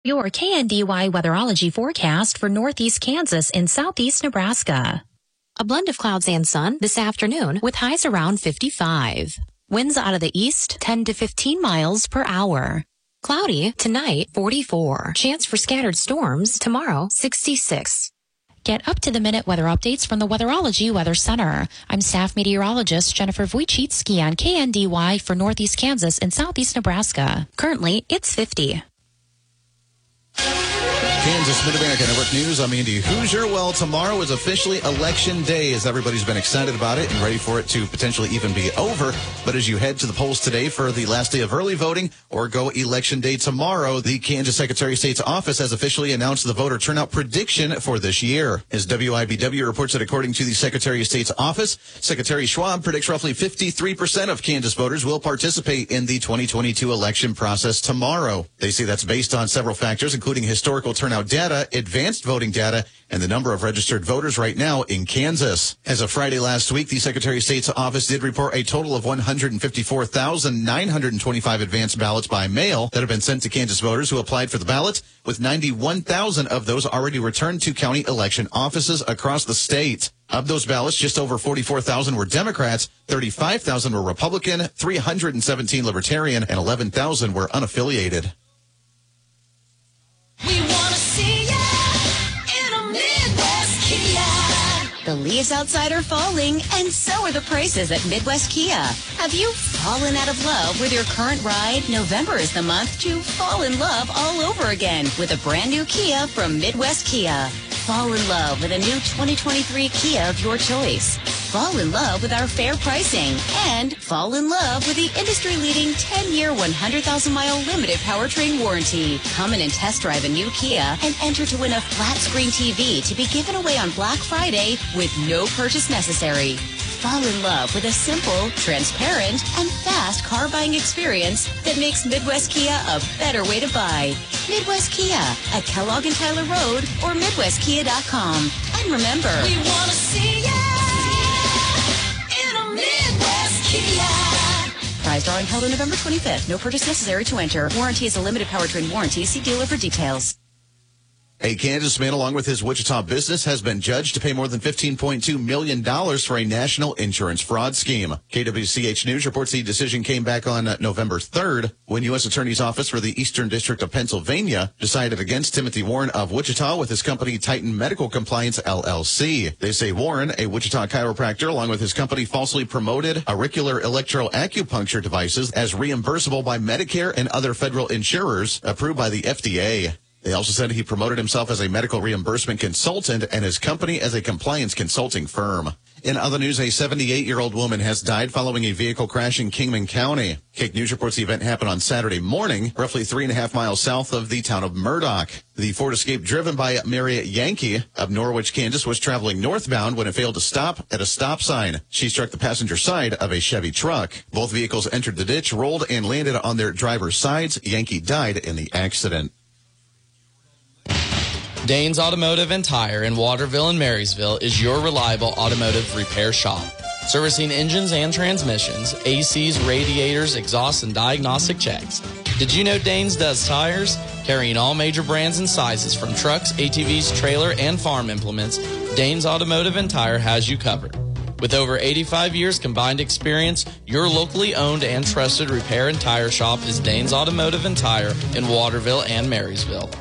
Your KNDY weatherology forecast for northeast Kansas and southeast Nebraska. A blend of clouds and sun this afternoon with highs around 55. Winds out of the east 10 to 15 miles per hour. Cloudy tonight 44. Chance for scattered storms tomorrow 66. Get up-to-the-minute weather updates from the Weatherology Weather Center. I'm staff meteorologist Jennifer Wojcicki on KNDY for northeast Kansas and southeast Nebraska. Currently, it's 50. Kansas Mid-America Network News. I'm Andy Hoosier. Well, tomorrow is officially Election Day, as everybody's been excited about it and ready for it to potentially even be over. But as you head to the polls today for the last day of early voting or go Election Day tomorrow, the Kansas Secretary of State's office has officially announced the voter turnout prediction for this year. As WIBW reports that according to the Secretary of State's office, Secretary Schwab predicts roughly 53% of Kansas voters will participate in the 2022 election process tomorrow. They say that's based on several factors, including historical turnout data, advanced voting data, and the number of registered voters right now in Kansas. As of Friday last week, the Secretary of State's office did report a total of 154,925 advanced ballots by mail that have been sent to Kansas voters who applied for the ballot, with 91,000 of those already returned to county election offices across the state. Of those ballots, just over 44,000 were Democrats, 35,000 were Republican, 317 Libertarian, and 11,000 were unaffiliated. We want to see ya in a Midwest Kia. The leaves outside are falling, and so are the prices at Midwest Kia. Have you fallen out of love with your current ride? November is the month to fall in love all over again with a brand new Kia from Midwest Kia. Fall in love with a new 2023 Kia of your choice. Fall in love with our fair pricing, and fall in love with the industry-leading 10-year, 100,000-mile limited powertrain warranty. Come in and test drive a new Kia and enter to win a flat-screen TV to be given away on Black Friday with no purchase necessary. Fall in love with a simple, transparent, and fast car buying experience that makes Midwest Kia a better way to buy. Midwest Kia at Kellogg and Tyler Road or MidwestKia.com. And remember, we want to see ya in a Midwest Kia. Prize drawing held on November 25th. No purchase necessary to enter. Warranty is a limited powertrain warranty. See dealer for details. A Kansas man, along with his Wichita business, has been judged to pay more than $15.2 million for a national insurance fraud scheme. KWCH News reports the decision came back on November 3rd when U.S. Attorney's Office for the Eastern District of Pennsylvania decided against Timothy Warren of Wichita with his company Titan Medical Compliance, LLC. They say Warren, a Wichita chiropractor, along with his company, falsely promoted auricular electroacupuncture devices as reimbursable by Medicare and other federal insurers approved by the FDA. They also said he promoted himself as a medical reimbursement consultant and his company as a compliance consulting firm. In other news, a 78-year-old woman has died following a vehicle crash in Kingman County. KAKE News reports the event happened on Saturday morning, roughly 3.5 miles south of the town of Murdoch. The Ford Escape, driven by Mary Yankee of Norwich, Kansas, was traveling northbound when it failed to stop at a stop sign. She struck the passenger side of a Chevy truck. Both vehicles entered the ditch, rolled, and landed on their driver's sides. Yankee died in the accident. Danes Automotive and Tire in Waterville and Marysville is your reliable automotive repair shop. Servicing engines and transmissions, ACs, radiators, exhausts, and diagnostic checks. Did you know Danes does tires? Carrying all major brands and sizes from trucks, ATVs, trailer, and farm implements, Danes Automotive and Tire has you covered. With over 85 years combined experience, your locally owned and trusted repair and tire shop is Danes Automotive and Tire in Waterville and Marysville.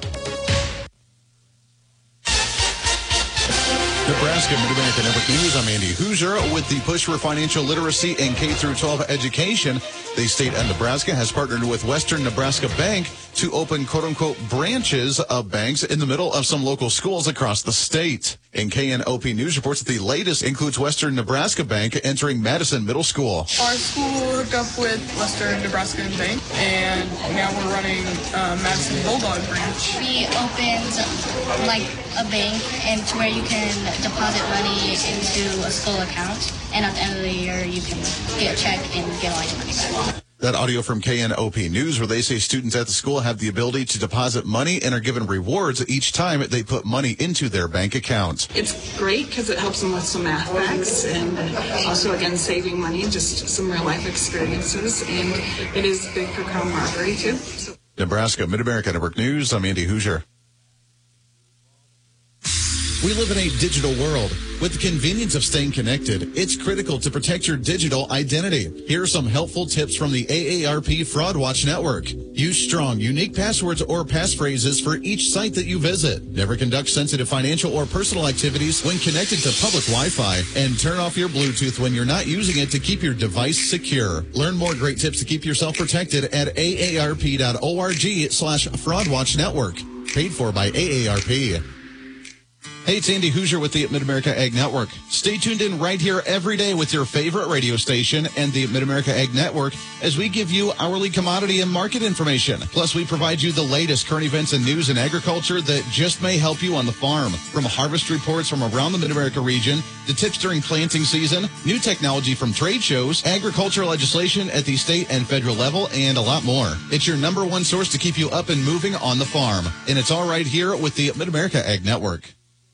Nebraska Mid-America Network News. I'm Andy Hoosier. With the push for financial literacy and K-12 education, the state of Nebraska has partnered with Western Nebraska Bank to open quote-unquote branches of banks in the middle of some local schools across the state. And KNOP News reports that the latest includes Western Nebraska Bank entering Madison Middle School. Our school hooked up with Western Nebraska Bank, and now we're running Madison Bulldog branch. We opened like a bank and to where you can deposit money into a school account, and at the end of the year you can get a check and get all your money back. That audio from KNOP News, where they say students at the school have the ability to deposit money and are given rewards each time they put money into their bank account. It's great because it helps them with some math facts and also, again, saving money, just some real life experiences. And it is big for camaraderie, too. Nebraska Mid-America Network News. I'm Andy Hoosier. We live in a digital world. With the convenience of staying connected, it's critical to protect your digital identity. Here are some helpful tips from the AARP Fraud Watch Network. Use strong, unique passwords or passphrases for each site that you visit. Never conduct sensitive financial or personal activities when connected to public Wi-Fi. And turn off your Bluetooth when you're not using it to keep your device secure. Learn more great tips to keep yourself protected at aarp.org/FraudWatchNetwork. Paid for by AARP. Hey, it's Andy Hoosier with the Mid-America Ag Network. Stay tuned in right here every day with your favorite radio station and the Mid-America Ag Network as we give you hourly commodity and market information. Plus, we provide you the latest current events and news in agriculture that just may help you on the farm. From harvest reports from around the Mid-America region, to tips during planting season, new technology from trade shows, agricultural legislation at the state and federal level, and a lot more. It's your number one source to keep you up and moving on the farm. And it's all right here with the Mid-America Ag Network.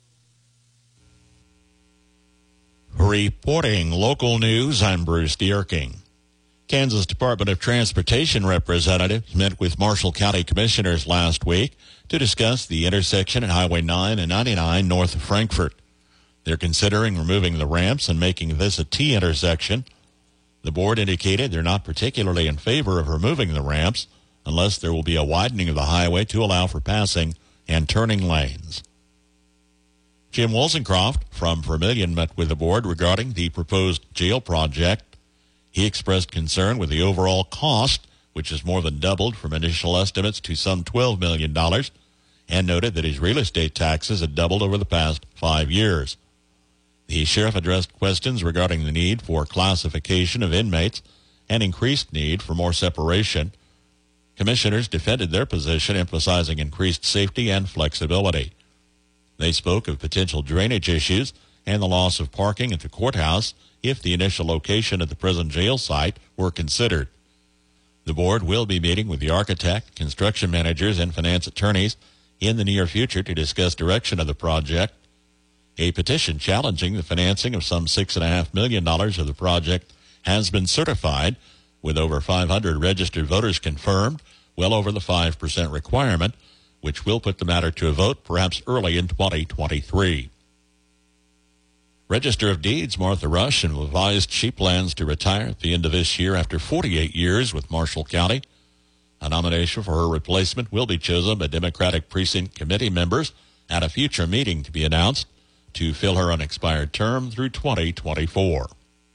Reporting local news, I'm Bruce Dierking. Kansas Department of Transportation representatives met with Marshall County commissioners last week to discuss the intersection at Highway 9 and 99 north of Frankfort. They're considering removing the ramps and making this a T intersection. The board indicated they're not particularly in favor of removing the ramps unless there will be a widening of the highway to allow for passing and turning lanes. Jim Wolzencroft from Vermilion met with the board regarding the proposed jail project. He expressed concern with the overall cost, which has more than doubled from initial estimates to some $12 million, and noted that his real estate taxes had doubled over the past 5 years. The sheriff addressed questions regarding the need for classification of inmates and increased need for more separation. Commissioners defended their position, emphasizing increased safety and flexibility. They spoke of potential drainage issues and the loss of parking at the courthouse if the initial location at the prison jail site were considered. The board will be meeting with the architect, construction managers, and finance attorneys in the near future to discuss direction of the project. A petition challenging the financing of some $6.5 million of the project has been certified, with over 500 registered voters confirmed, well over the 5% requirement, which will put the matter to a vote perhaps early in 2023. Register of Deeds Martha Rush advised she plans to retire at the end of this year after 48 years with Marshall County. A nomination for her replacement will be chosen by Democratic Precinct Committee members at a future meeting to be announced to fill her unexpired term through 2024.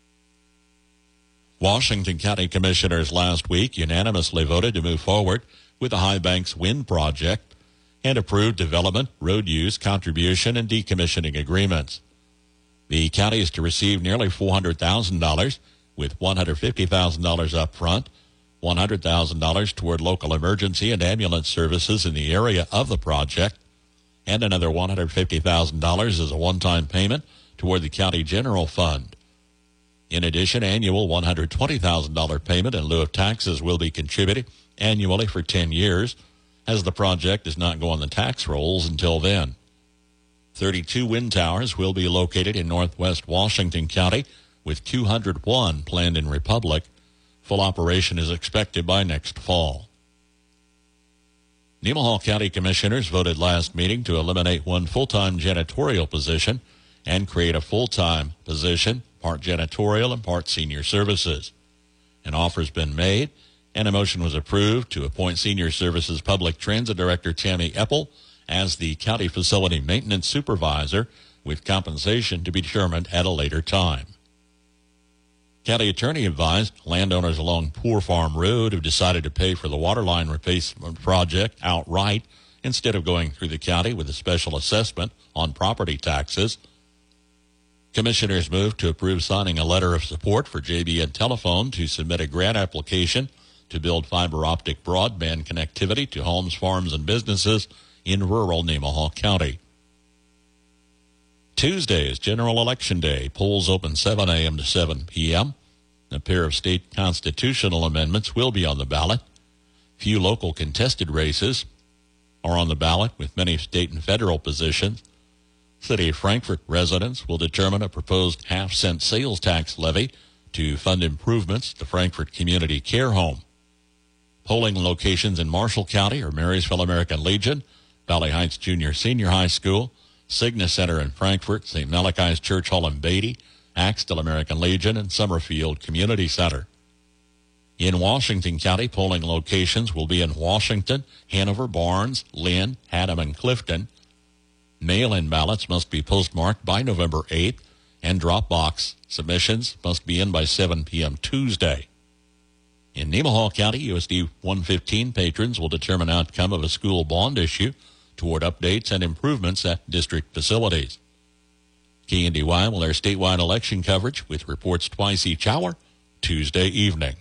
Washington County Commissioners last week unanimously voted to move forward with the High Banks Wind Project and approved development, road use, contribution, and decommissioning agreements. The county is to receive nearly $400,000, with $150,000 up front, $100,000 toward local emergency and ambulance services in the area of the project, and another $150,000 as a one-time payment toward the county general fund. In addition, annual $120,000 payment in lieu of taxes will be contributed annually for 10 years, as the project does not go on the tax rolls until then. 32 wind towers will be located in northwest Washington County, with 201 planned in Republic. Full operation is expected by next fall. Nemaha County Commissioners voted last meeting to eliminate one full-time janitorial position and create a full-time position, part janitorial and part senior services. An offer has been made, and a motion was approved to appoint Senior Services Public Transit Director Tammy Eppel as the County Facility Maintenance Supervisor, with compensation to be determined at a later time. County Attorney advised landowners along Poor Farm Road have decided to pay for the waterline replacement project outright instead of going through the county with a special assessment on property taxes. Commissioners moved to approve signing a letter of support for JBN Telephone to submit a grant application to build fiber optic broadband connectivity to homes, farms, and businesses in rural Nemaha County. Tuesday is General Election Day. Polls open 7 a.m. to 7 p.m. A pair of state constitutional amendments will be on the ballot. Few local contested races are on the ballot, with many state and federal positions. City of Frankfort residents will determine a proposed half-cent sales tax levy to fund improvements to Frankfort Community Care Home. Polling locations in Marshall County are Marysville American Legion, Valley Heights Junior Senior High School, Cygnus Center in Frankfort, St. Malachi's Church Hall in Beatty, Axtell American Legion, and Summerfield Community Center. In Washington County, polling locations will be in Washington, Hanover, Barnes, Lynn, Haddam, and Clifton. Mail-in ballots must be postmarked by November 8th, and drop box submissions must be in by 7 p.m. Tuesday. In Nemaha County, USD 115 patrons will determine outcome of a school bond issue toward updates and improvements at district facilities. KNDY will air statewide election coverage with reports twice each hour, Tuesday evening.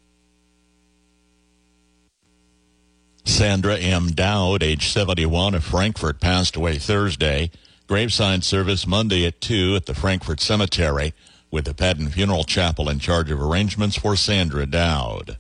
Sandra M. Dowd, age 71, of Frankfort, passed away Thursday. Graveside service Monday at 2 at the Frankfort Cemetery, with the Padden Funeral Chapel in charge of arrangements for Sandra Dowd.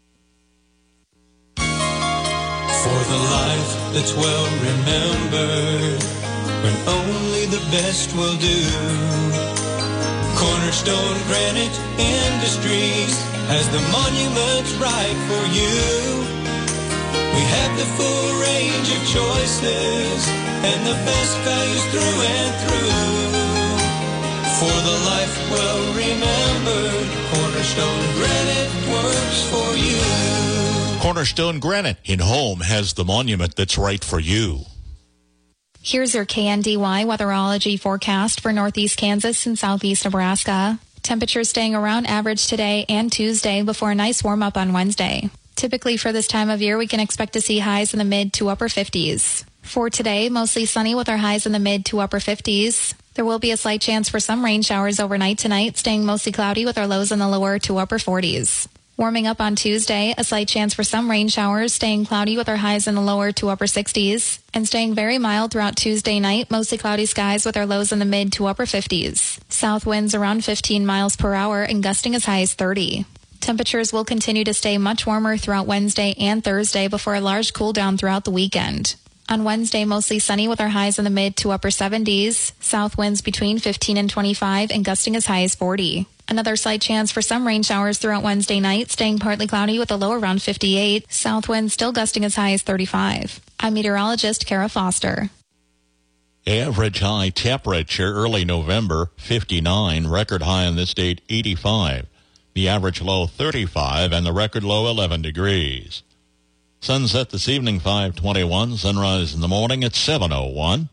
For the life that's well remembered, when only the best will do. Cornerstone Granite Industries has the monuments right for you. We have the full range of choices and the best values through and through. For the life well remembered, Cornerstone Granite works for you. Cornerstone Granite in Home has the monument that's right for you. Here's your KNDY weatherology forecast for northeast Kansas and southeast Nebraska. Temperatures staying around average today and Tuesday before a nice warm up on Wednesday. Typically for this time of year, we can expect to see highs in the mid to upper 50s. For today, mostly sunny with our highs in the mid to upper 50s. There will be a slight chance for some rain showers overnight tonight, staying mostly cloudy with our lows in the lower to upper 40s. Warming up on Tuesday, a slight chance for some rain showers, staying cloudy with our highs in the lower to upper 60s. And staying very mild throughout Tuesday night, mostly cloudy skies with our lows in the mid to upper 50s. South winds around 15 miles per hour and gusting as high as 30. Temperatures will continue to stay much warmer throughout Wednesday and Thursday before a large cool down throughout the weekend. On Wednesday, mostly sunny with our highs in the mid to upper 70s. South winds between 15 and 25 and gusting as high as 40. Another slight chance for some rain showers throughout Wednesday night, staying partly cloudy with a low around 58. South winds still gusting as high as 35. I'm meteorologist Kara Foster. Average high temperature early November, 59. Record high in this date, 85. The average low, 35, and the record low, 11 degrees. Sunset this evening, 5:21. Sunrise in the morning at 7:01.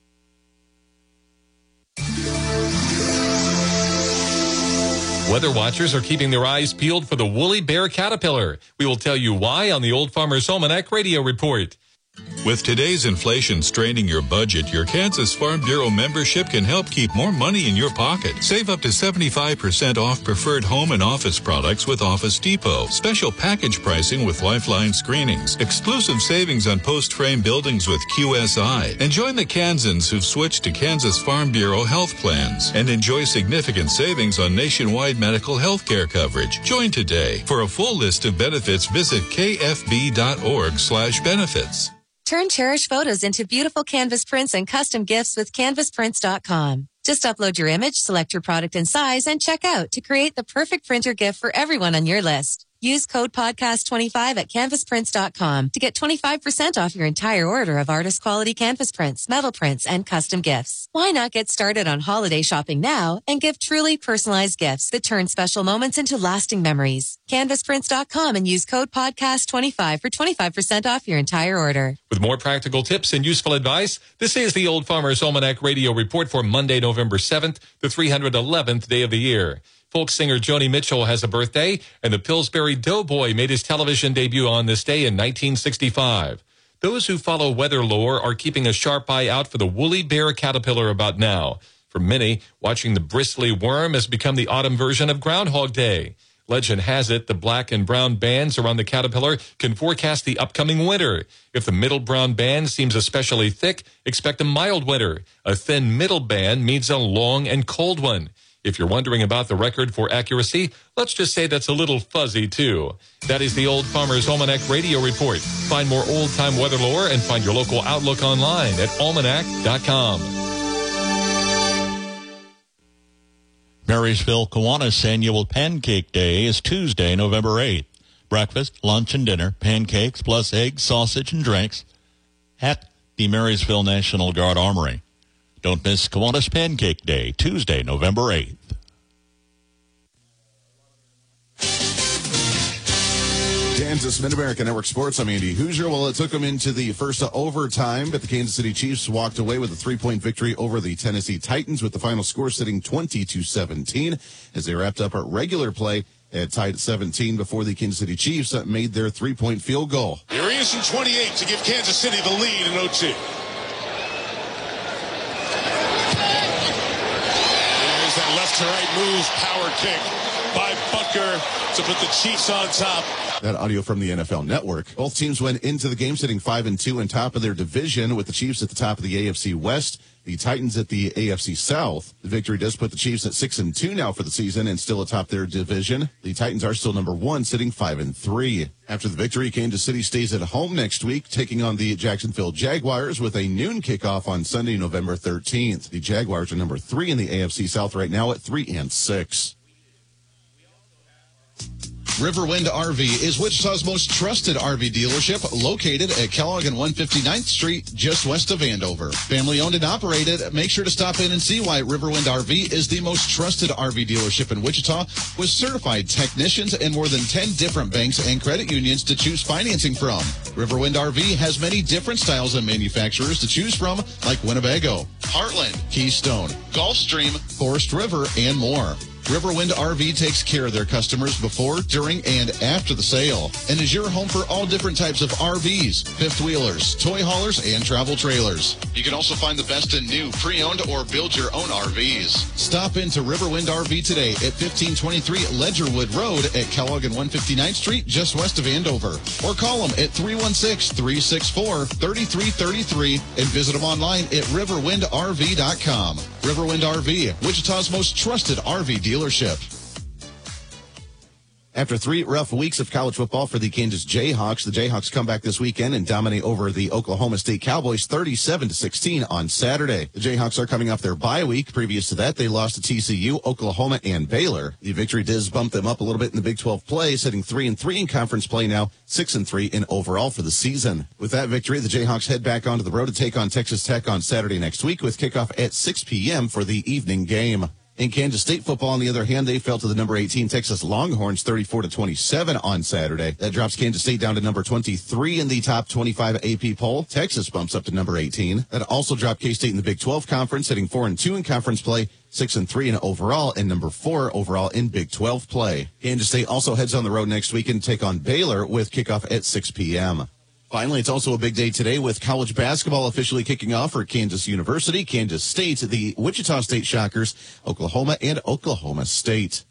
Weather watchers are keeping their eyes peeled for the woolly bear caterpillar. We will tell you why on the Old Farmer's Almanac Radio Report. With today's inflation straining your budget, your Kansas Farm Bureau membership can help keep more money in your pocket. Save up to 75% off preferred home and office products with Office Depot. Special package pricing with Lifeline screenings. Exclusive savings on post-frame buildings with QSI. And join the Kansans who've switched to Kansas Farm Bureau health plans. And enjoy significant savings on nationwide medical health care coverage. Join today. For a full list of benefits, visit kfb.org/benefits. Turn cherished photos into beautiful canvas prints and custom gifts with canvasprints.com. Just upload your image, select your product and size, and check out to create the perfect printer gift for everyone on your list. Use code podcast25 at canvasprints.com to get 25% off your entire order of artist quality canvas prints, metal prints, and custom gifts. Why not get started on holiday shopping now and give truly personalized gifts that turn special moments into lasting memories? Canvasprints.com and use code podcast25 for 25% off your entire order. With more practical tips and useful advice, this is the Old Farmer's Almanac Radio Report for Monday, November 7th, the 311th day of the year. Folk singer Joni Mitchell has a birthday, and the Pillsbury Doughboy made his television debut on this day in 1965. Those who follow weather lore are keeping a sharp eye out for the woolly bear caterpillar about now. For many, watching the bristly worm has become the autumn version of Groundhog Day. Legend has it the black and brown bands around the caterpillar can forecast the upcoming winter. If the middle brown band seems especially thick, expect a mild winter. A thin middle band means a long and cold one. If you're wondering about the record for accuracy, let's just say that's a little fuzzy, too. That is the Old Farmer's Almanac Radio Report. Find more old-time weather lore and find your local outlook online at almanac.com. Marysville Kiwanis Annual Pancake Day is Tuesday, November 8th. breakfast, lunch, and dinner, pancakes, plus eggs, sausage, and drinks at the Marysville National Guard Armory. Don't miss Kiwanis Pancake Day, Tuesday, November 8th. Kansas Mid-America Network Sports. I'm Andy Hoosier. Well, it took them into the first overtime, but the Kansas City Chiefs walked away with a 3-point victory over the Tennessee Titans, with the final score sitting 20-17 as they wrapped up at regular play at tied at 17 before the Kansas City Chiefs made their 3-point field goal. Here he is in 28 to give Kansas City the lead in OT. There's that left-to-right move, power kick by Butker to put the Chiefs on top. That audio from the NFL Network. Both teams went into the game sitting 5-2 and top of their division, with the Chiefs at the top of the AFC West, the Titans at the AFC South. The victory does put the Chiefs at 6-2 now for the season and still atop their division. The Titans are still number 1, sitting 5-3. After the victory, Kansas City stays at home next week, taking on the Jacksonville Jaguars with a noon kickoff on Sunday, November 13th. The Jaguars are number 3 in the AFC South right now at 3-6. Riverwind RV is Wichita's most trusted RV dealership, located at Kellogg and 159th Street, just west of Andover. Family owned and operated. Make sure to stop in and see why Riverwind RV is the most trusted RV dealership in Wichita, with certified technicians and more than 10 different banks and credit unions to choose financing from. Riverwind RV has many different styles and manufacturers to choose from, like Winnebago, Heartland, Keystone, Gulfstream, Forest River, and more. Riverwind RV takes care of their customers before, during, and after the sale, and is your home for all different types of RVs, fifth-wheelers, toy haulers, and travel trailers. You can also find the best in new, pre-owned, or build your own RVs. Stop into Riverwind RV today at 1523 Ledgerwood Road at Kellogg and 159th Street, just west of Andover. Or call them at 316-364-3333 and visit them online at riverwindrv.com. Riverwind RV, Wichita's most trusted RV dealership. After 3 rough weeks of college football for the Kansas Jayhawks, the Jayhawks come back this weekend and dominate over the Oklahoma State Cowboys 37-16 on Saturday. The Jayhawks are coming off their bye week. Previous to that, they lost to TCU, Oklahoma, and Baylor. The victory does bump them up a little bit in the Big 12 play, sitting 3-3 in conference play now, 6-3 in overall for the season. With that victory, the Jayhawks head back onto the road to take on Texas Tech on Saturday next week, with kickoff at 6 p.m. for the evening game. In Kansas State football, on the other hand, they fell to the number 18 Texas Longhorns 34-27 on Saturday. That drops Kansas State down to number 23 in the top 25 AP poll. Texas bumps up to number 18. That also dropped K-State in the Big 12 conference, hitting 4-2 in conference play, 6-3 in overall, and number 4 overall in Big 12 play. Kansas State also heads on the road next week and take on Baylor with kickoff at 6 p.m. Finally, it's also a big day today with college basketball officially kicking off for Kansas University, Kansas State, the Wichita State Shockers, Oklahoma, and Oklahoma State.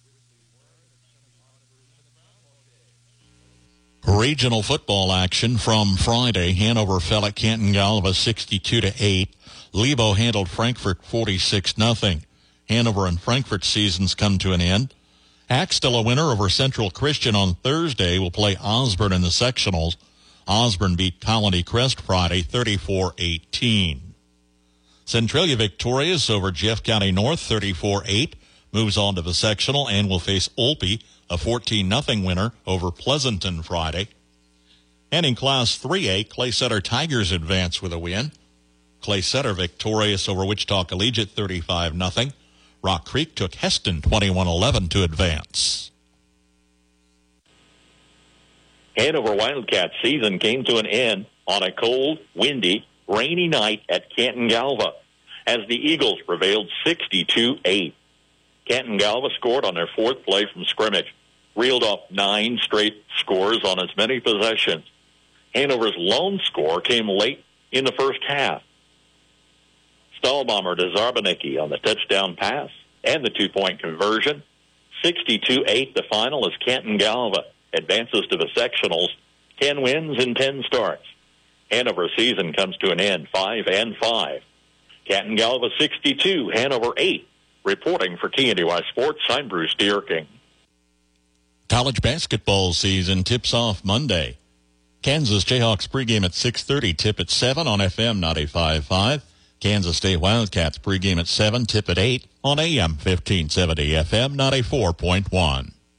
Regional football action from Friday. Hanover fell at Canton Galva 62-8. Lebo handled Frankfort 46-0. Hanover and Frankfort seasons come to an end. Axtell, a winner over Central Christian on Thursday, will play Osborne in the sectionals. Osborne beat Colony Crest Friday 34-18. Centralia victorious over Jeff County North 34-8, moves on to the sectional and will face Olpe, a 14-0 winner over Pleasanton Friday. And in Class 3A, Clay Center Tigers advance with a win. Clay Center victorious over Wichita Collegiate 35-0. Rock Creek took Heston 21-11 to advance. Hanover Wildcats season came to an end on a cold, windy, rainy night at Canton Galva as the Eagles prevailed 62-8. Canton Galva scored on their 4th play from scrimmage, reeled off 9 straight scores on as many possessions. Hanover's lone score came late in the first half. Stahlbomber to Zarbanicki on the touchdown pass and the 2-point conversion. 62-8 the final as Canton Galva advances to the sectionals, 10 wins in 10 starts. Hanover season comes to an end, 5-5. Canton Galva 62, Hanover 8. Reporting for KNDY Sports, I'm Bruce Dierking. College basketball season tips off Monday. Kansas Jayhawks pregame at 6:30, tip at 7 on FM 95.5. Kansas State Wildcats pregame at 7, tip at 8 on AM 1570, FM 94.1.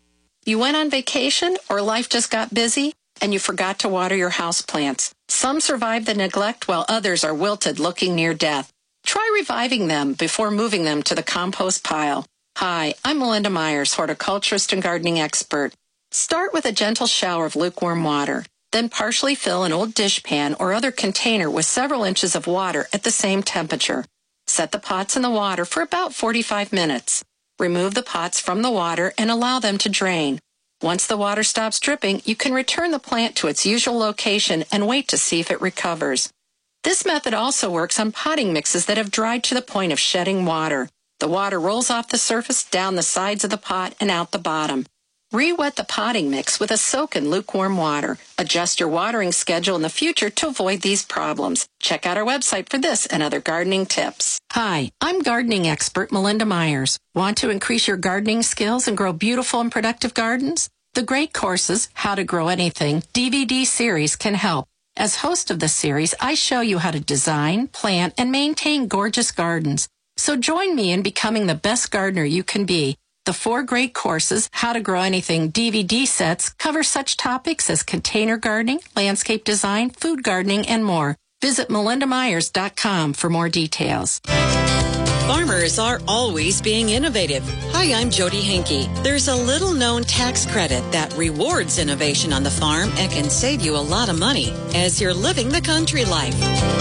You went on vacation or life just got busy and you forgot to water your houseplants. Some survive the neglect while others are wilted looking near death. Try reviving them before moving them to the compost pile. Hi, I'm Melinda Myers, horticulturist and gardening expert. Start with a gentle shower of lukewarm water. Then partially fill an old dishpan or other container with several inches of water at the same temperature. Set the pots in the water for about 45 minutes. Remove the pots from the water and allow them to drain. Once the water stops dripping, you can return the plant to its usual location and wait to see if it recovers. This method also works on potting mixes that have dried to the point of shedding water. The water rolls off the surface, down the sides of the pot, and out the bottom. Re-wet the potting mix with a soak in lukewarm water. Adjust your watering schedule in the future to avoid these problems. Check out our website for this and other gardening tips. Hi, I'm gardening expert Melinda Myers. Want to increase your gardening skills and grow beautiful and productive gardens? The Great Courses, How to Grow Anything DVD series can help. As host of the series, I show you how to design, plant, and maintain gorgeous gardens. So join me in becoming the best gardener you can be. The 4 Great Courses, How to Grow Anything DVD sets cover such topics as container gardening, landscape design, food gardening, and more. Visit melindamyers.com for more details. Farmers are always being innovative. Hi, I'm Jody Henke. There's a little-known tax credit that rewards innovation on the farm and can save you a lot of money as you're living the country life.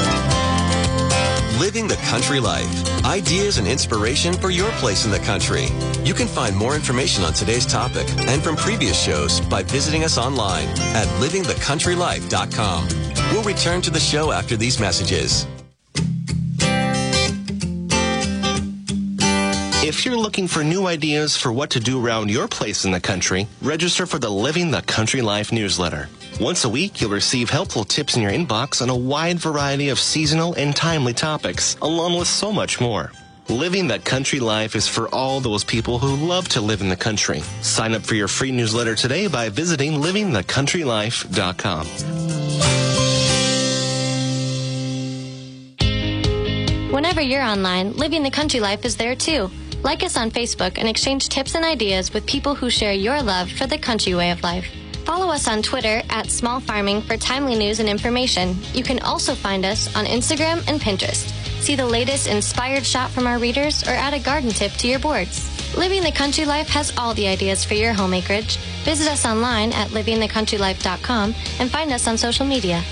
Living the Country Life. Ideas and inspiration for your place in the country. You can find more information on today's topic and from previous shows by visiting us online at livingthecountrylife.com. We'll return to the show after these messages. If you're looking for new ideas for what to do around your place in the country, register for the Living the Country Life newsletter. Once a week, you'll receive helpful tips in your inbox on a wide variety of seasonal and timely topics, along with so much more. Living the Country Life is for all those people who love to live in the country. Sign up for your free newsletter today by visiting livingthecountrylife.com. Whenever you're online, Living the Country Life is there too. Like us on Facebook and exchange tips and ideas with people who share your love for the country way of life. Follow us on Twitter at Small Farming for timely news and information. You can also find us on Instagram and Pinterest. See the latest inspired shot from our readers or add a garden tip to your boards. Living the Country Life has all the ideas for your home acreage. Visit us online at livingthecountrylife.com and find us on social media.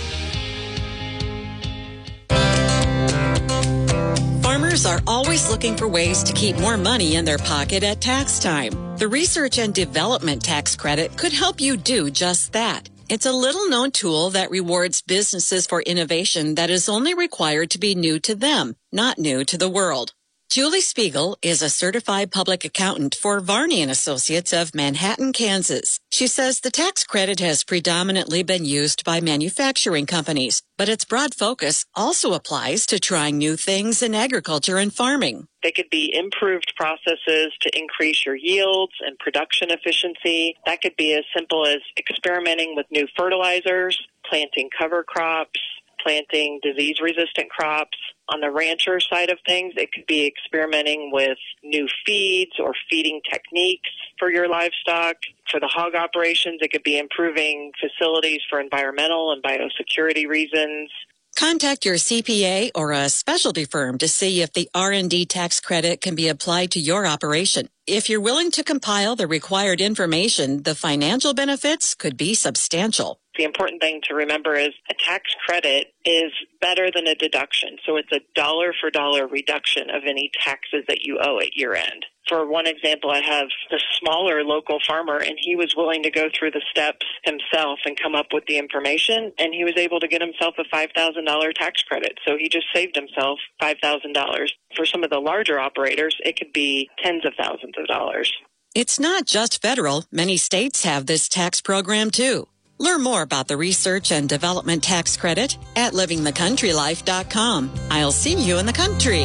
Farmers are always looking for ways to keep more money in their pocket at tax time. The Research and Development Tax Credit could help you do just that. It's a little-known tool that rewards businesses for innovation that is only required to be new to them, not new to the world. Julie Spiegel is a certified public accountant for Varney & Associates of Manhattan, Kansas. She says the tax credit has predominantly been used by manufacturing companies, but its broad focus also applies to trying new things in agriculture and farming. They could be improved processes to increase your yields and production efficiency. That could be as simple as experimenting with new fertilizers, planting cover crops, planting disease-resistant crops. On the rancher side of things, it could be experimenting with new feeds or feeding techniques for your livestock. For the hog operations, it could be improving facilities for environmental and biosecurity reasons. Contact your CPA or a specialty firm to see if the R&D tax credit can be applied to your operation. If you're willing to compile the required information, the financial benefits could be substantial. The important thing to remember is a tax credit is better than a deduction. So it's a dollar-for-dollar reduction of any taxes that you owe at year end. For one example, I have a smaller local farmer, and he was willing to go through the steps himself and come up with the information, and he was able to get himself a $5,000 tax credit. So he just saved himself $5,000. For some of the larger operators, it could be tens of thousands of dollars. It's not just federal. Many states have this tax program, too. Learn more about the Research and Development Tax Credit at livingthecountrylife.com. I'll see you in the country.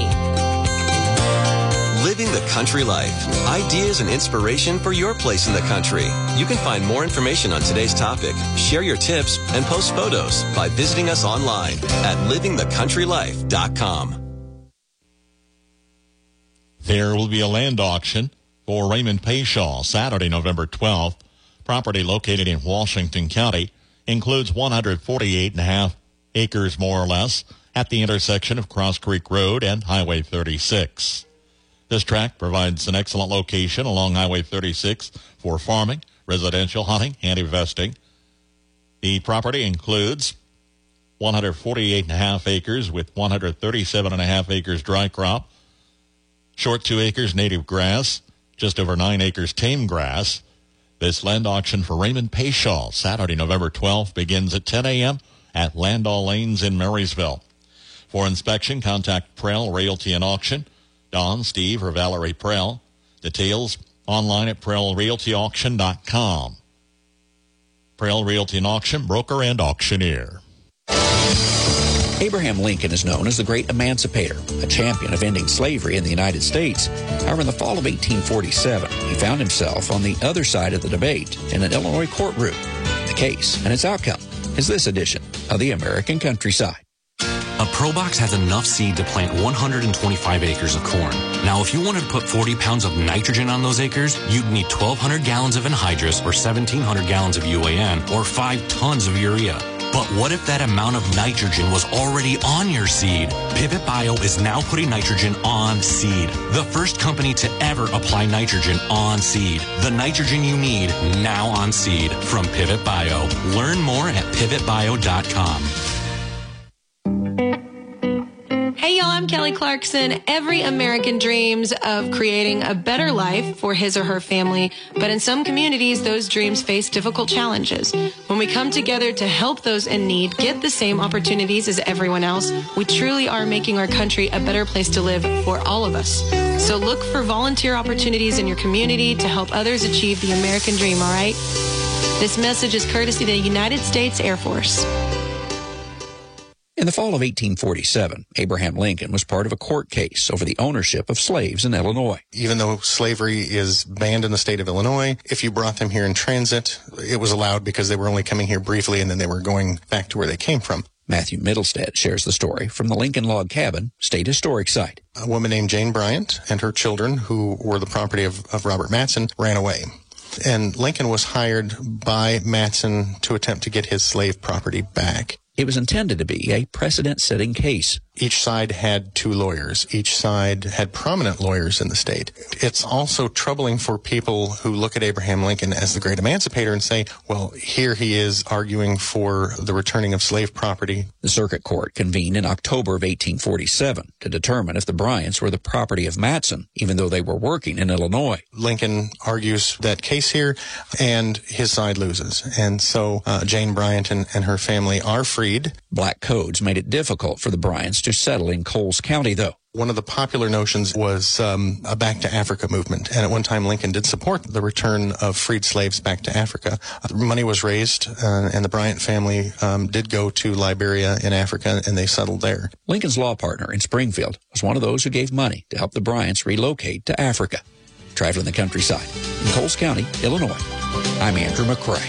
Living the Country Life. Ideas and inspiration for your place in the country. You can find more information on today's topic, share your tips, and post photos by visiting us online at livingthecountrylife.com. There will be a land auction for Raymond Payshaw, Saturday, November 12th. Property located in Washington County includes 148.5 acres, more or less, at the intersection of Cross Creek Road and Highway 36. This tract provides an excellent location along Highway 36 for farming, residential hunting, and investing. The property includes 148.5 acres with 137.5 acres dry crop, short 2 acres native grass, just over 9 acres tame grass. This land auction for Raymond Payshaw, Saturday, November 12th, begins at 10 a.m. at Landau Lanes in Marysville. For inspection, contact Prell Realty and Auction, Don, Steve, or Valerie Prell. Details online at PrellRealtyAuction.com. Prell Realty and Auction, broker and auctioneer. Abraham Lincoln is known as the Great Emancipator, a champion of ending slavery in the United States. However, in the fall of 1847, he found himself on the other side of the debate in an Illinois courtroom. The case and its outcome is this edition of the American Countryside. A ProBox has enough seed to plant 125 acres of corn. Now, if you wanted to put 40 pounds of nitrogen on those acres, you'd need 1,200 gallons of anhydrous or 1,700 gallons of UAN or 5 tons of urea. But what if that amount of nitrogen was already on your seed? Pivot Bio is now putting nitrogen on seed. The first company to ever apply nitrogen on seed. The nitrogen you need now on seed from Pivot Bio. Learn more at pivotbio.com. Hey y'all, I'm Kelly Clarkson. Every American dreams of creating a better life for his or her family, but in some communities, those dreams face difficult challenges. When we come together to help those in need get the same opportunities as everyone else, we truly are making our country a better place to live for all of us. So look for volunteer opportunities in your community to help others achieve the American dream, all right? This message is courtesy of the United States Air Force. In the fall of 1847, Abraham Lincoln was part of a court case over the ownership of slaves in Illinois. Even though slavery is banned in the state of Illinois, if you brought them here in transit, it was allowed because they were only coming here briefly and then they were going back to where they came from. Matthew Middlestead shares the story from the Lincoln Log Cabin State Historic Site. A woman named Jane Bryant and her children, who were the property of Robert Matson, ran away. And Lincoln was hired by Matson to attempt to get his slave property back. It was intended to be a precedent-setting case. Each side had 2 lawyers. Each side had prominent lawyers in the state. It's also troubling for people who look at Abraham Lincoln as the great emancipator and say, well, here he is arguing for the returning of slave property. The circuit court convened in October of 1847 to determine if the Bryants were the property of Matson, even though they were working in Illinois. Lincoln argues that case here, and his side loses. And so Jane Bryant and her family are freed. Black codes made it difficult for the Bryants to settle in Coles County, though. One of the popular notions was a back to Africa movement. And at one time, Lincoln did support the return of freed slaves back to Africa. Money was raised, and the Bryant family did go to Liberia in Africa, and they settled there. Lincoln's law partner in Springfield was one of those who gave money to help the Bryants relocate to Africa. Traveling the countryside in Coles County, Illinois, I'm Andrew McCrae.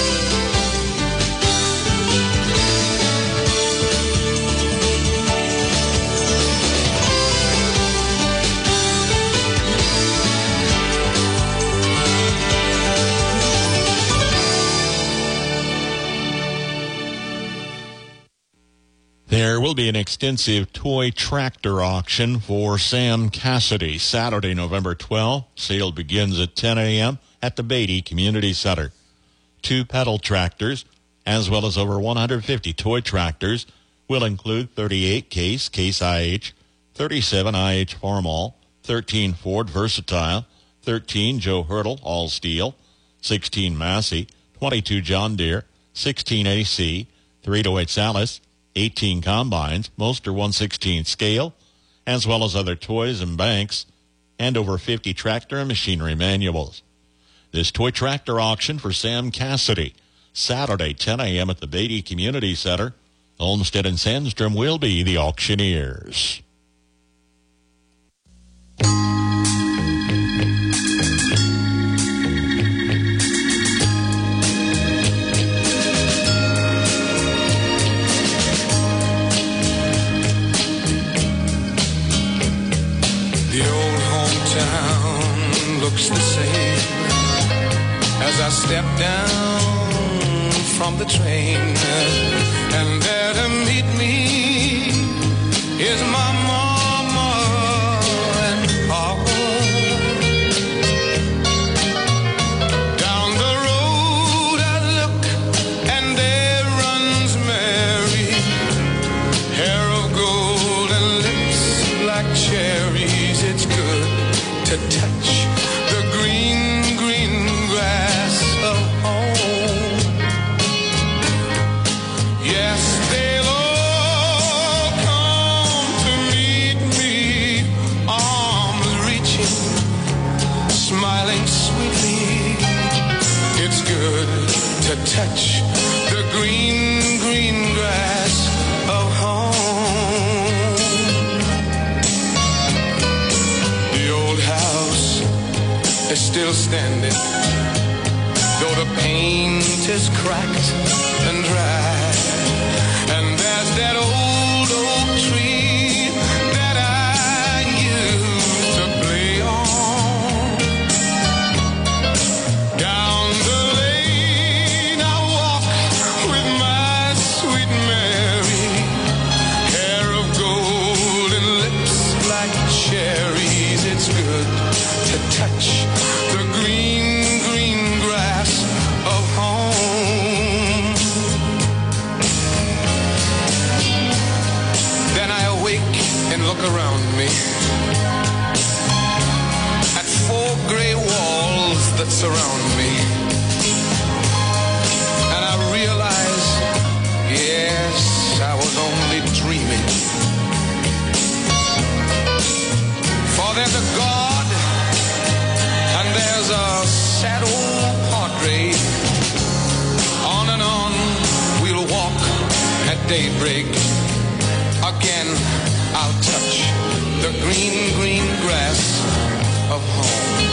There will be an extensive toy tractor auction for Sam Cassidy, Saturday, November 12th. Sale begins at 10 a.m. at the Beatty Community Center. 2 pedal tractors, as well as over 150 toy tractors, will include 38 Case IH, 37 IH Farmall, 13 Ford Versatile, 13 Joe Hurdle All Steel, 16 Massey, 22 John Deere, 16 AC, 308 Salis, 18 combines, most are 1/16 scale, as well as other toys and banks, and over 50 tractor and machinery manuals. This toy tractor auction for Sam Cassidy, Saturday, 10 a.m. at the Beatty Community Center. Olmsted and Sandstrom will be the auctioneers. looks the same as I step down from the train, and there to meet me is my mama and papa. Down the road I look, and there runs Mary, hair of gold and lips like cherries. It's good to touch the green, green grass of home. Yes, they'll all come to meet me, arms reaching, smiling sweetly. It's good to touch the green, green grass of home. The old house is still standing, though the paint is cracked and dry. And there's that old oak tree that I used to play on. Down the lane I walk with my sweet Mary, hair of gold and lips like cherries. It's good to touch the green, green grass of home. Then I awake and look around me at four gray walls that surround me, and I realize, yes, I was only dreaming. For there's a God and there's a sad old padre. On and on we'll walk at daybreak. Again I'll touch the green, green grass of home.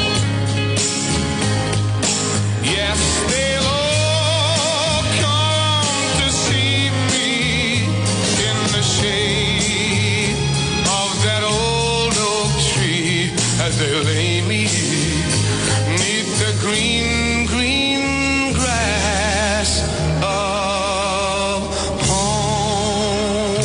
Yes, they'll all come to see me in the shade of that old oak tree as they lay me neath the green, green grass of home.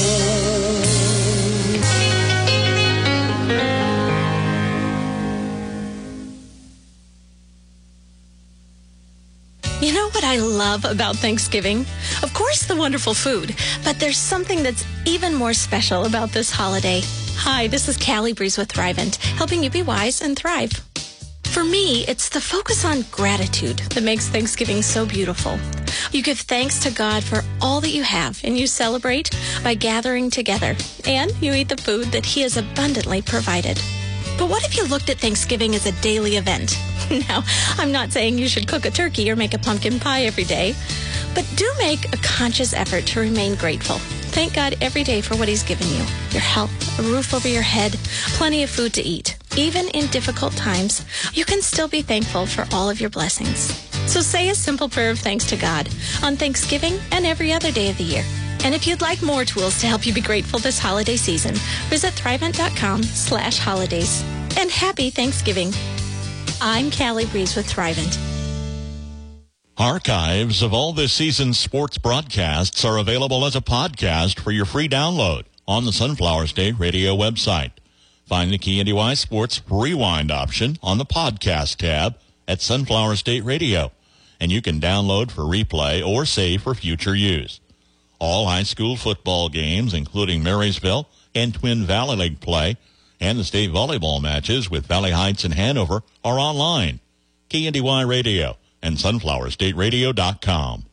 You know what I love about Thanksgiving? Of course, the wonderful food, but there's something that's even more special about this holiday. Hi, this is Callie Breeze with Thrivent, helping you be wise and thrive. For me, it's the focus on gratitude that makes Thanksgiving so beautiful. You give thanks to God for all that you have, and you celebrate by gathering together, and you eat the food that He has abundantly provided. But what if you looked at Thanksgiving as a daily event? Now, I'm not saying you should cook a turkey or make a pumpkin pie every day, but do make a conscious effort to remain grateful. Thank God every day for what He's given you. Your health, a roof over your head, plenty of food to eat. Even in difficult times, you can still be thankful for all of your blessings. So say a simple prayer of thanks to God on Thanksgiving and every other day of the year. And if you'd like more tools to help you be grateful this holiday season, visit Thrivent.com/holidays. And happy Thanksgiving. I'm Callie Breeze with Thrivent. Archives of all this season's sports broadcasts are available as a podcast for your free download on the Sunflower State Radio website. Find the KNDY Sports Rewind option on the podcast tab at Sunflower State Radio, and you can download for replay or save for future use. All high school football games, including Marysville and Twin Valley League play, and the state volleyball matches with Valley Heights and Hanover are online. KNDY Radio and SunflowerStateRadio.com.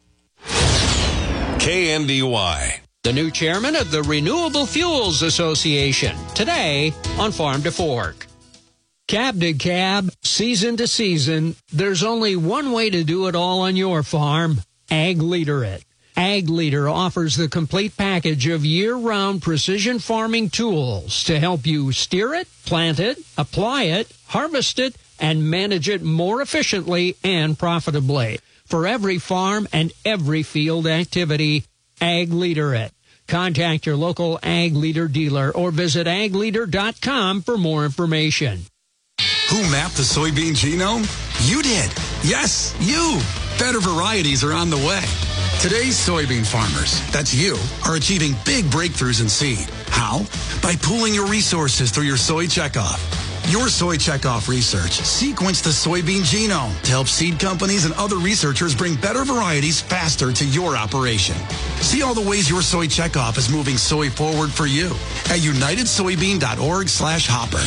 KNDY. The new chairman of the Renewable Fuels Association, today on Farm to Fork. Cab to cab, season to season, there's only one way to do it all on your farm. Ag Leader It. Ag Leader offers the complete package of year-round precision farming tools to help you steer it, plant it, apply it, harvest it, and manage it more efficiently and profitably. For every farm and every field activity, Ag Leader It. Contact your local Ag Leader dealer or visit agleader.com for more information. Who mapped the soybean genome? You did. Yes, you. Better varieties are on the way. Today's soybean farmers, that's you, are achieving big breakthroughs in seed. How? By pooling your resources through your Soy Checkoff. Your Soy Checkoff research sequenced the soybean genome to help seed companies and other researchers bring better varieties faster to your operation. See all the ways your Soy Checkoff is moving soy forward for you at unitedsoybean.org/hopper.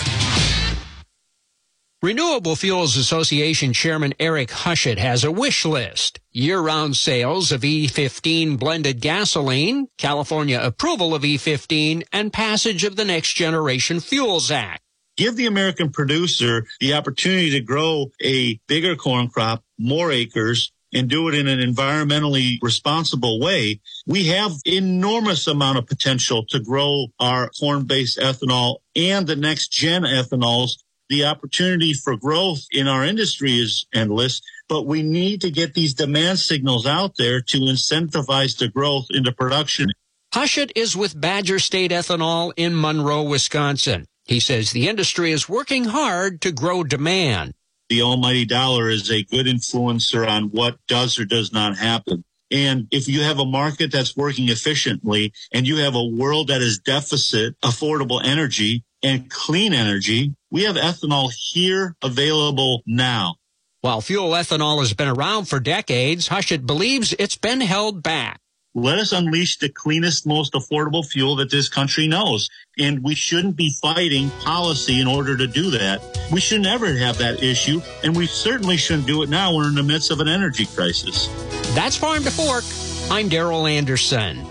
Renewable Fuels Association Chairman Eric Hushett has a wish list. Year-round sales of E15 blended gasoline, California approval of E15, and passage of the Next Generation Fuels Act. Give the American producer the opportunity to grow a bigger corn crop, more acres, and do it in an environmentally responsible way. We have enormous amount of potential to grow our corn-based ethanol and the next gen ethanols. The opportunity for growth in our industry is endless, but we need to get these demand signals out there to incentivize the growth into production. Hushett is with Badger State Ethanol in Monroe, Wisconsin. He says the industry is working hard to grow demand. The almighty dollar is a good influencer on what does or does not happen. And if you have a market that's working efficiently and you have a world that is deficit, affordable energy and clean energy, we have ethanol here available now. While fuel ethanol has been around for decades, Hushett believes it's been held back. Let us unleash the cleanest, most affordable fuel that this country knows. And we shouldn't be fighting policy in order to do that. We should never have that issue, and we certainly shouldn't do it now. We're in the midst of an energy crisis. That's Farm to Fork. I'm Darrell Anderson.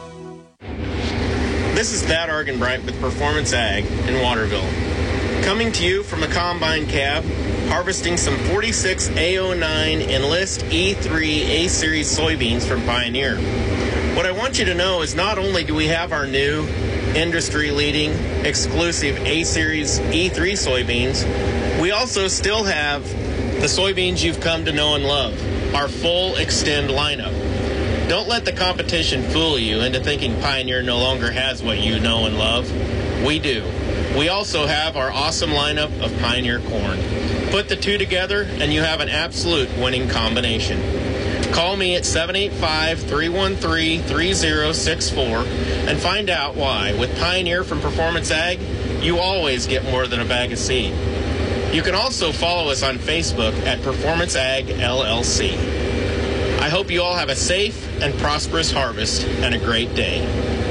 This is Thad Argenbright with Performance Ag in Waterville. Coming to you from a combine cab, harvesting some 46 A09 Enlist E3 A-Series soybeans from Pioneer. What I want you to know is not only do we have our new industry-leading exclusive A-Series E3 soybeans, we also still have the soybeans you've come to know and love, our full Extend lineup. Don't let the competition fool you into thinking Pioneer no longer has what you know and love. We do. We also have our awesome lineup of Pioneer corn. Put the two together and you have an absolute winning combination. Call me at 785-313-3064 and find out why. With Pioneer from Performance Ag, you always get more than a bag of seed. You can also follow us on Facebook at Performance Ag LLC. I hope you all have a safe and prosperous harvest and a great day.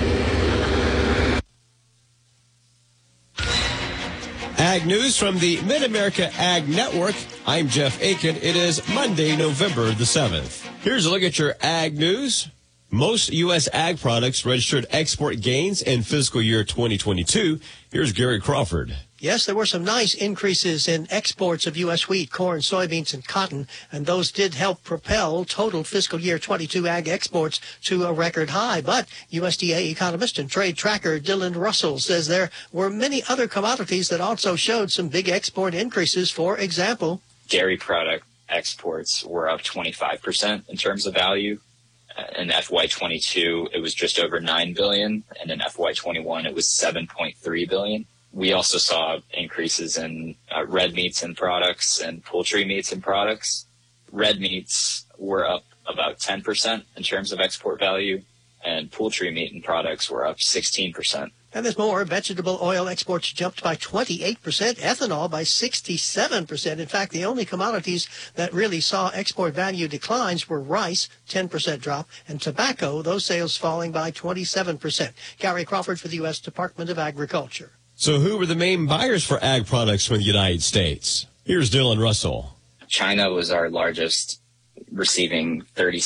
Ag news from the Mid-America Ag Network. I'm Jeff Aiken. It is Monday, November the 7th. Here's a look at your ag news. Most U.S. ag products registered export gains in fiscal year 2022. Here's Gary Crawford. Yes, there were some nice increases in exports of U.S. wheat, corn, soybeans, and cotton, and those did help propel total fiscal year 22 ag exports to a record high. But USDA economist and trade tracker Dylan Russell says there were many other commodities that also showed some big export increases. For example, dairy product exports were up 25% in terms of value. In FY22, it was just over $9 billion, and in FY21, it was $7.3 billion. We also saw increases in red meats and products and poultry meats and products. Red meats were up about 10% in terms of export value, and poultry meat and products were up 16%. And there's more. Vegetable oil exports jumped by 28%, ethanol by 67%. In fact, the only commodities that really saw export value declines were rice, 10% drop, and tobacco, those sales falling by 27%. Gary Crawford for the U.S. Department of Agriculture. So who were the main buyers for ag products from the United States? Here's Dylan Russell. China was our largest, receiving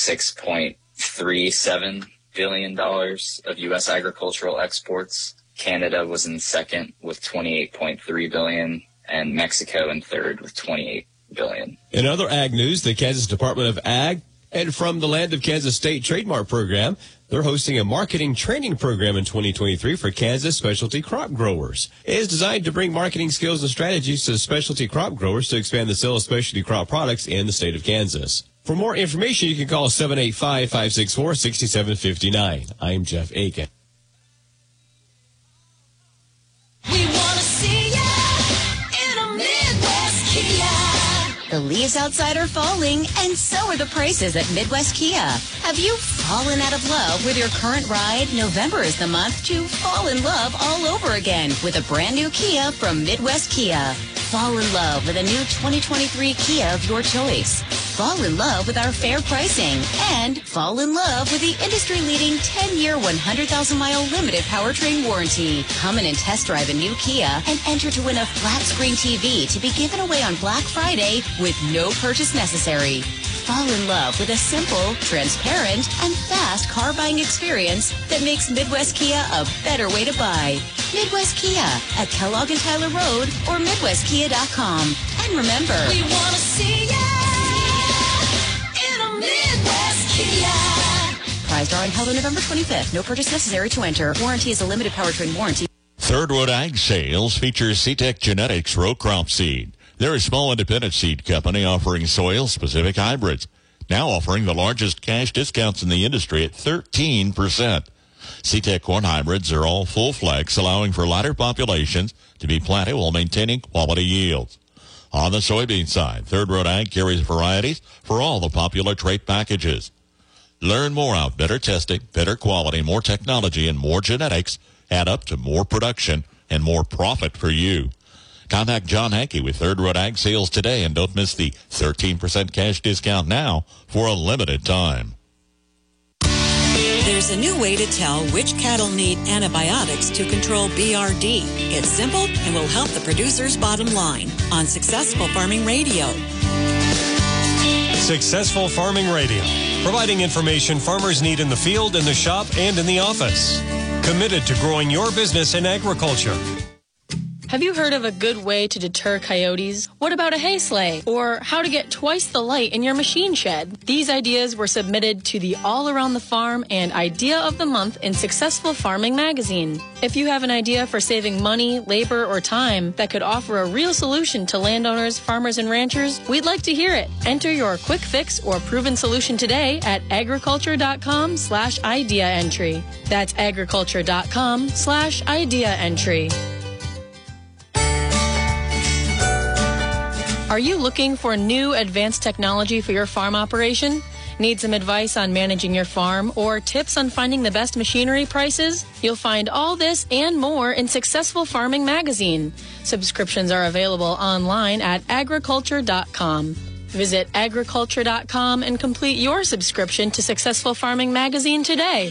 $36.37 billion of U.S. agricultural exports. Canada was in second with $28.3 billion, and Mexico in third with $28 billion. In other ag news, the Kansas Department of Ag and from the Land of Kansas State Trademark Program, they're hosting a marketing training program in 2023 for Kansas specialty crop growers. It is designed to bring marketing skills and strategies to specialty crop growers to expand the sale of specialty crop products in the state of Kansas. For more information, you can call 785-564-6759. I'm Jeff Aiken. We want to see ya in a Midwest Kia. The leaves outside are falling, and so are the prices at Midwest Kia. Have you fallen out of love with your current ride? November is the month to fall in love all over again with a brand new Kia from Midwest Kia. Fall in love with a new 2023 Kia of your choice. Fall in love with our fair pricing. And fall in love with the industry-leading 10-year, 100,000-mile limited powertrain warranty. Come in and test drive a new Kia and enter to win a flat-screen TV to be given away on Black Friday with no purchase necessary. Fall in love with a simple, transparent, and fast car buying experience that makes Midwest Kia a better way to buy. Midwest Kia at Kellogg and Tyler Road or MidwestKia.com. And remember, we want to see ya in a Midwest Kia. Prize drawing held on November 25th. No purchase necessary to enter. Warranty is a limited powertrain warranty. Third Road Ag Sales features C-Tech Genetics row crop seed. They're a small independent seed company offering soil-specific hybrids, now offering the largest cash discounts in the industry at 13%. C-Tech corn hybrids are all full flex, allowing for lighter populations to be planted while maintaining quality yields. On the soybean side, Third Road Ag carries varieties for all the popular trait packages. Learn more how better testing, better quality, more technology, and more genetics add up to more production and more profit for you. Contact John Hankey with Third Road Ag Sales today and don't miss the 13% cash discount now for a limited time. There's a new way to tell which cattle need antibiotics to control BRD. It's simple and will help the producer's bottom line on Successful Farming Radio. Successful Farming Radio, providing information farmers need in the field, in the shop, and in the office. Committed to growing your business in agriculture. Have you heard of a good way to deter coyotes? What about a hay sleigh? Or how to get twice the light in your machine shed? These ideas were submitted to the All Around the Farm and Idea of the Month in Successful Farming magazine. If you have an idea for saving money, labor, or time that could offer a real solution to landowners, farmers, and ranchers, we'd like to hear it. Enter your quick fix or proven solution today at agriculture.com/idea entry. That's agriculture.com/idea entry. Are you looking for new advanced technology for your farm operation? Need some advice on managing your farm or tips on finding the best machinery prices? You'll find all this and more in Successful Farming magazine. Subscriptions are available online at agriculture.com. Visit agriculture.com and complete your subscription to Successful Farming magazine today.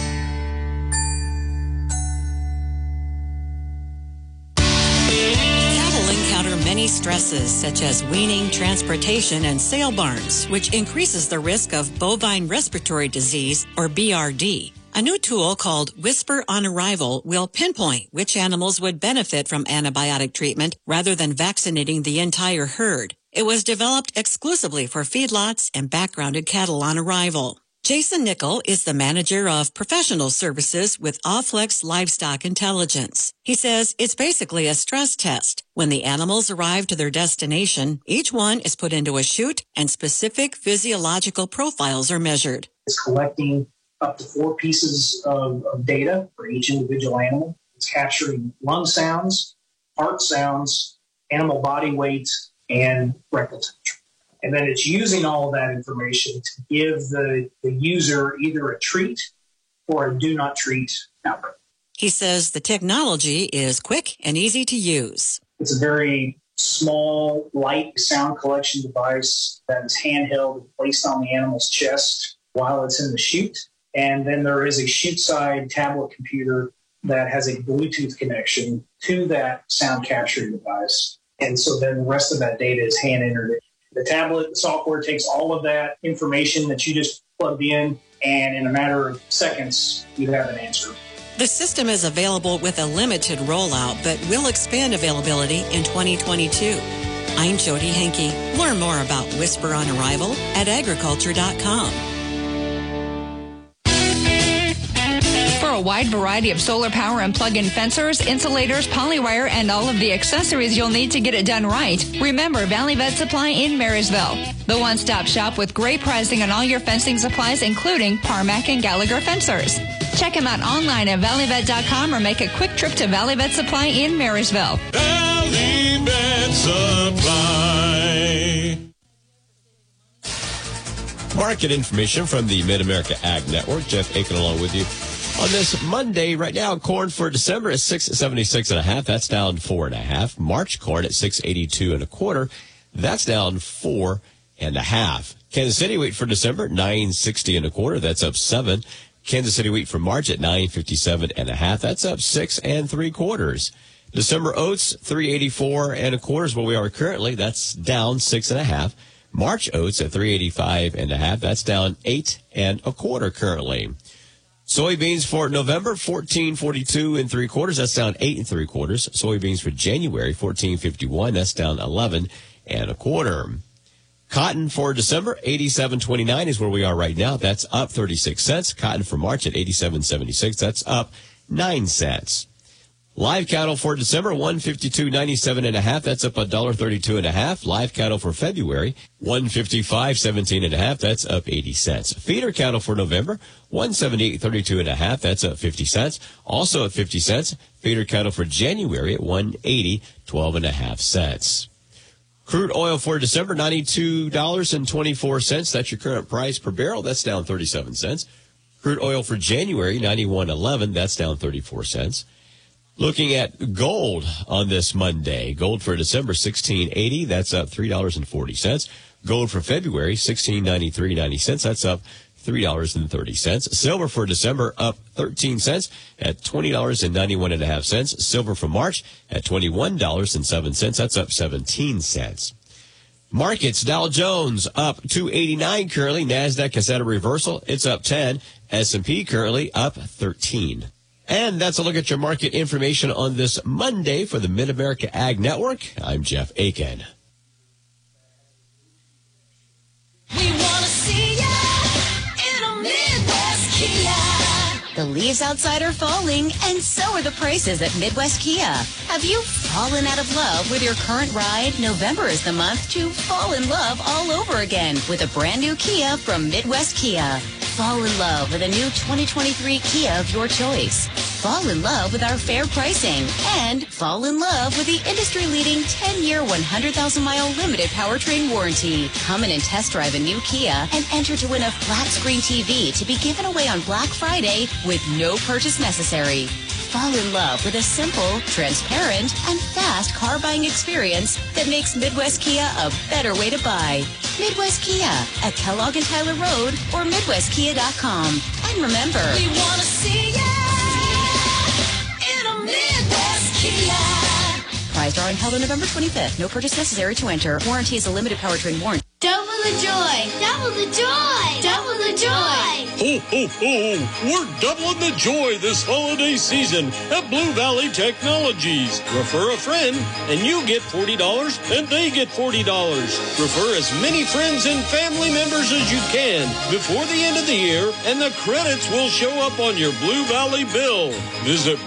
Many stresses such as weaning, transportation, and sale barns, which increases the risk of bovine respiratory disease, or BRD. A new tool called Whisper on Arrival will pinpoint which animals would benefit from antibiotic treatment rather than vaccinating the entire herd. It was developed exclusively for feedlots and backgrounded cattle on arrival. Jason Nickel is the manager of professional services with Allflex Livestock Intelligence. He says it's basically a stress test. When the animals arrive to their destination, each one is put into a chute and specific physiological profiles are measured. It's collecting up to 4 pieces of data for each individual animal. It's capturing lung sounds, heart sounds, animal body weight, and rectal temperature. And then it's using all of that information to give the user either a treat or a do not treat outbreak. He says the technology is quick and easy to use. It's a very small, light sound collection device that is handheld and placed on the animal's chest while it's in the chute. And then there is a chute-side tablet computer that has a Bluetooth connection to that sound capturing device. And so then the rest of that data is hand-entered. The tablet, the software takes all of that information that you just plugged in, and in a matter of seconds, you have an answer. The system is available with a limited rollout, but will expand availability in 2022. I'm Jody Henke. Learn more about Whisper on Arrival at agriculture.com. For a wide variety of solar power and plug-in fencers, insulators, polywire, and all of the accessories you'll need to get it done right, remember Valley Vet Supply in Marysville. The one-stop shop with great pricing on all your fencing supplies, including Parmac and Gallagher fencers. Check them out online at valleyvet.com or make a quick trip to Valley Vet Supply in Marysville. Valley Vet Supply. Market information from the Mid-America Ag Network. Jeff Aiken along with you. On this Monday, right now, corn for December is $6.76.5. That's down 4.5. March corn at $6.82 1/4. That's down 4.5. Kansas City wheat for December, $9.60 1/4. That's up 7. Kansas City wheat for March at $9.57.5. That's up 6 3/4. December oats, $3.84 1/4 is where we are currently. That's down 6.5. March oats at $3.85.5. That's down 8 1/4 currently. Soybeans for November, $14.42 3/4. That's down 8 3/4. Soybeans for January, $14.51. That's down 11 1/4. Cotton for December, $87.29 is where we are right now. That's up 36 cents. Cotton for March at $87.76. That's up 9 cents. Live cattle for December, $152.97.5. That's up $1.32.5. Live cattle for February, $155.17.5. That's up 80 cents. Feeder cattle for November, $178.32.5. That's up 50 cents. Also at 50 cents. Feeder cattle for January at $180.12.5 cents. Crude oil for December, $92.24. That's your current price per barrel. That's down 37 cents. Crude oil for January, $91.11. That's down 34 cents. Looking at gold on this Monday. Gold for December, $16.80. That's up $3.40. Gold for February, $16.93.90. That's up $3.30. Silver for December, up 13 cents at $20.91.5. Silver for March at $21.07. That's up 17 cents. Markets, Dow Jones up 289 currently. NASDAQ has had a reversal. It's up 10. S&P currently up 13. And that's a look at your market information on this Monday for the Mid-America Ag Network. I'm Jeff Aiken. We want to see ya in a Midwest Kia. The leaves outside are falling, and so are the prices at Midwest Kia. Have you fallen out of love with your current ride? November is the month to fall in love all over again with a brand new Kia from Midwest Kia. Fall in love with a new 2023 Kia of your choice. Fall in love with our fair pricing. And fall in love with the industry-leading 10-year, 100,000-mile limited powertrain warranty. Come in and test drive a new Kia and enter to win a flat-screen TV to be given away on Black Friday with no purchase necessary. Fall in love with a simple, transparent, and fast car buying experience that makes Midwest Kia a better way to buy. Midwest Kia at Kellogg and Tyler Road or MidwestKia.com. And remember, we want to see ya in a Midwest Kia. Prize drawing held on November 25th. No purchase necessary to enter. Warranty is a limited powertrain warranty. Double the joy! Double the joy! Double the joy! Ho, ho, ho! We're doubling the joy this holiday season at Blue Valley Technologies. Refer a friend, and you get $40, and they get $40. Refer as many friends and family members as you can before the end of the year, and the credits will show up on your Blue Valley bill. Visit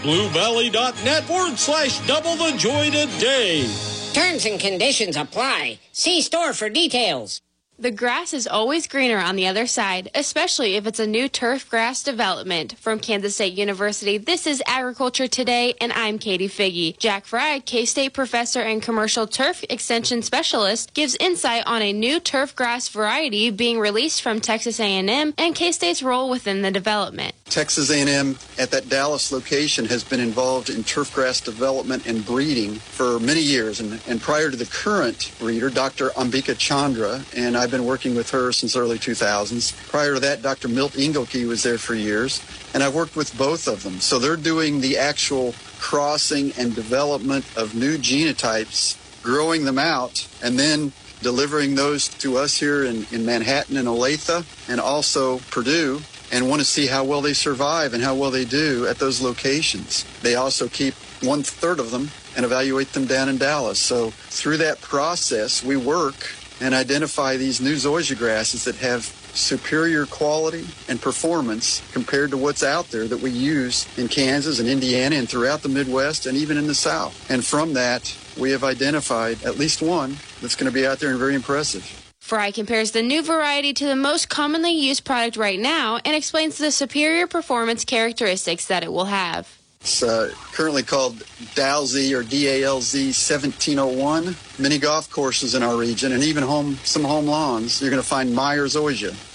bluevalley.net/double the joy today. Terms and conditions apply. See store for details. The grass is always greener on the other side, especially if it's a new turf grass development. From Kansas State University, this is Agriculture Today, and I'm Katie Figge. Jack Fry, K-State professor and commercial turf extension specialist, gives insight on a new turf grass variety being released from Texas A&M and K-State's role within the development. Texas A&M at that Dallas location has been involved in turf grass development and breeding for many years. And prior to the current breeder, Dr. Ambika Chandra, and I've been working with her since early 2000s. Prior to that, Dr. Milt Engelke was there for years, and I've worked with both of them. So they're doing the actual crossing and development of new genotypes, growing them out, and then delivering those to us here in Manhattan and Olathe, and also Purdue, and want to see how well they survive and how well they do at those locations. They also keep 1/3 of them and evaluate them down in Dallas. So through that process, we work and identify these new zoysia grasses that have superior quality and performance compared to what's out there that we use in Kansas and Indiana and throughout the Midwest and even in the South. And from that, we have identified at least one that's going to be out there and very impressive. Fry compares the new variety to the most commonly used product right now and explains the superior performance characteristics that it will have. It's currently called Dalz or DALZ 1701. Many golf courses in our region and even some home lawns, you're going to find Meyer zoysia.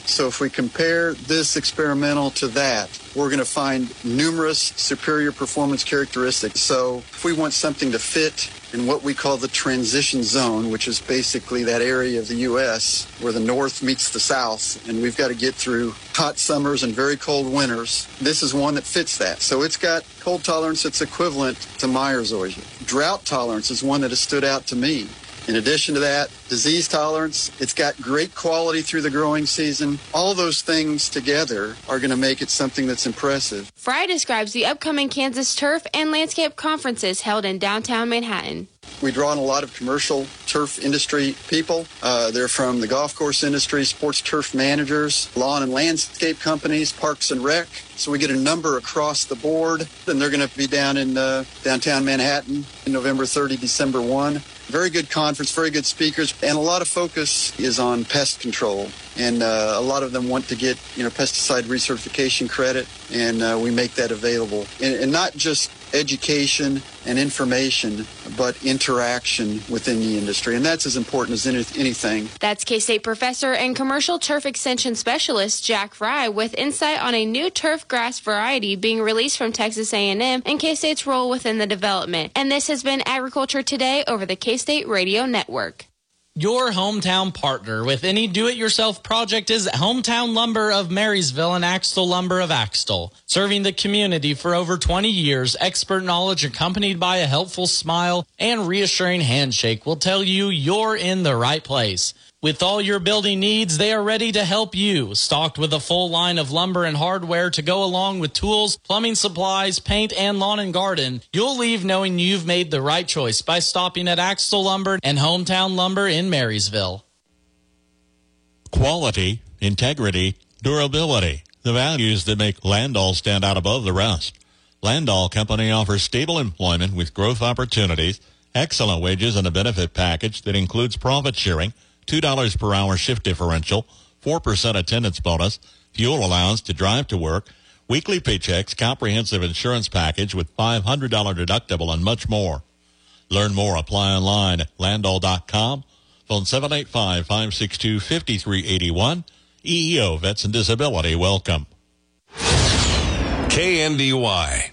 So if we compare this experimental to that, we're going to find numerous superior performance characteristics. So if we want something to fit in what we call the transition zone, which is basically that area of the U.S. where the north meets the south, and we've got to get through hot summers and very cold winters, this is one that fits that. So it's got cold tolerance that's equivalent to Meyer's Zoysia. Drought tolerance is one that has stood out to me. In addition to that, disease tolerance, it's got great quality through the growing season. All those things together are going to make it something that's impressive. Fry describes the upcoming Kansas Turf and Landscape conferences held in downtown Manhattan. We draw on a lot of commercial turf industry people. They're from the golf course industry, sports turf managers, lawn and landscape companies, parks and rec. So we get a number across the board. And they're going to be down in downtown Manhattan in November 30, December 1. Very good conference, very good speakers, and a lot of focus is on pest control. And a lot of them want to get, pesticide recertification credit, and we make that available. And not just education and information, but interaction within the industry. And that's as important as anything. That's K-State professor and commercial turf extension specialist Jack Fry with insight on a new turf grass variety being released from Texas A&M and K-State's role within the development. And this has been Agriculture Today over the K-State Radio Network. Your hometown partner with any do-it-yourself project is Hometown Lumber of Marysville and Axtell Lumber of Axtell. Serving the community for over 20 years, expert knowledge accompanied by a helpful smile and reassuring handshake will tell you you're in the right place. With all your building needs, they are ready to help you. Stocked with a full line of lumber and hardware to go along with tools, plumbing supplies, paint, and lawn and garden, you'll leave knowing you've made the right choice by stopping at Axtell Lumber and Hometown Lumber in Marysville. Quality, integrity, durability, the values that make Landall stand out above the rest. Landall Company offers stable employment with growth opportunities, excellent wages, and a benefit package that includes profit sharing, $2 per hour shift differential, 4% attendance bonus, fuel allowance to drive to work, weekly paychecks, comprehensive insurance package with $500 deductible, and much more. Learn more. Apply online at Landall.com. Phone 785-562-5381. EEO Vets and Disability Welcome. KNDY.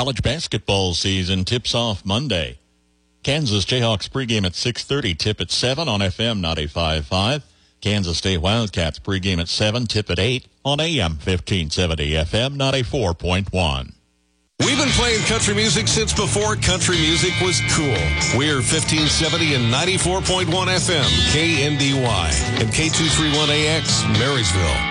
College basketball season tips off Monday. Kansas Jayhawks pregame at 6:30, tip at 7 on FM 95.5. Kansas State Wildcats pregame at 7, tip at 8 on AM 1570, FM 94.1. We've been playing country music since before country music was cool. We're 1570 and 94.1 FM, KNDY, and K231AX, Marysville.